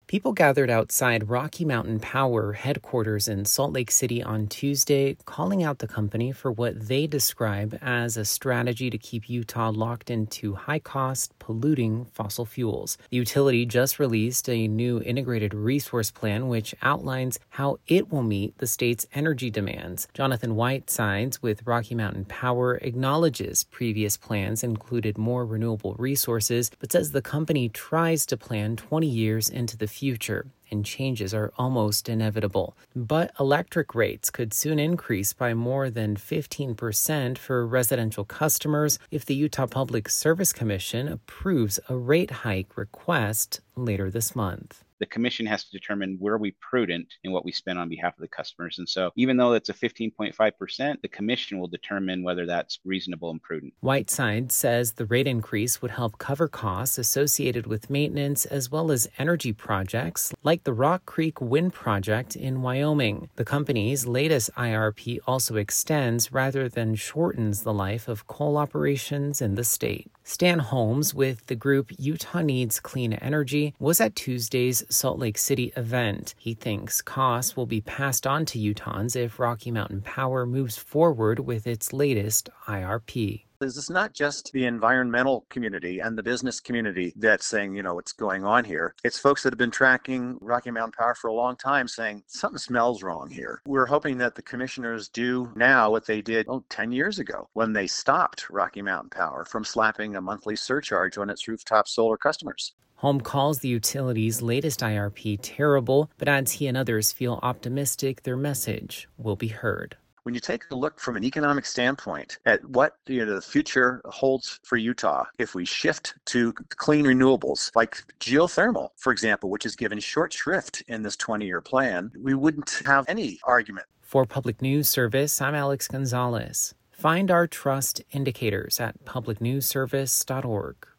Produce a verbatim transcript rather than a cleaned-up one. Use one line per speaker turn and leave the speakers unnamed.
People gathered outside Rocky Mountain Power headquarters in Salt Lake City on Tuesday, calling out the company for what they describe as a strategy to keep Utah locked into high-cost, polluting fossil fuels. The utility just released a new integrated resource plan which outlines how it will meet the state's energy demands. Jonathan Whitesides with Rocky Mountain Power acknowledges previous plans included more renewable resources, but says the company tries to plan twenty years into the future, and changes are almost inevitable. But electric rates could soon increase by more than fifteen percent for residential customers if the Utah Public Service Commission approves a rate hike request later this month.
The commission has to determine where we prudent in what we spend on behalf of the customers. And so even though it's a fifteen point five percent, the commission will determine whether that's reasonable and prudent.
Whiteside says the rate increase would help cover costs associated with maintenance as well as energy projects like the Rock Creek Wind Project in Wyoming. The company's latest I R P also extends rather than shortens the life of coal operations in the state. Stan Holmes with the group Utah Needs Clean Energy was at Tuesday's Salt Lake City event. He thinks costs will be passed on to Utahns if Rocky Mountain Power moves forward with its latest I R P.
This is not just the environmental community and the business community that's saying, you know, what's going on here. It's folks that have been tracking Rocky Mountain Power for a long time saying something smells wrong here. We're hoping that the commissioners do now what they did oh, ten years ago when they stopped Rocky Mountain Power from slapping a monthly surcharge on its rooftop solar customers.
Holm calls the utility's latest I R P terrible, but adds he and others feel optimistic their message will be heard.
When you take a look from an economic standpoint at what you know, the future holds for Utah, if we shift to clean renewables like geothermal, for example, which is given short shrift in this twenty-year plan, we wouldn't have any argument.
For Public News Service, I'm Alex Gonzalez. Find our trust indicators at public news service dot org.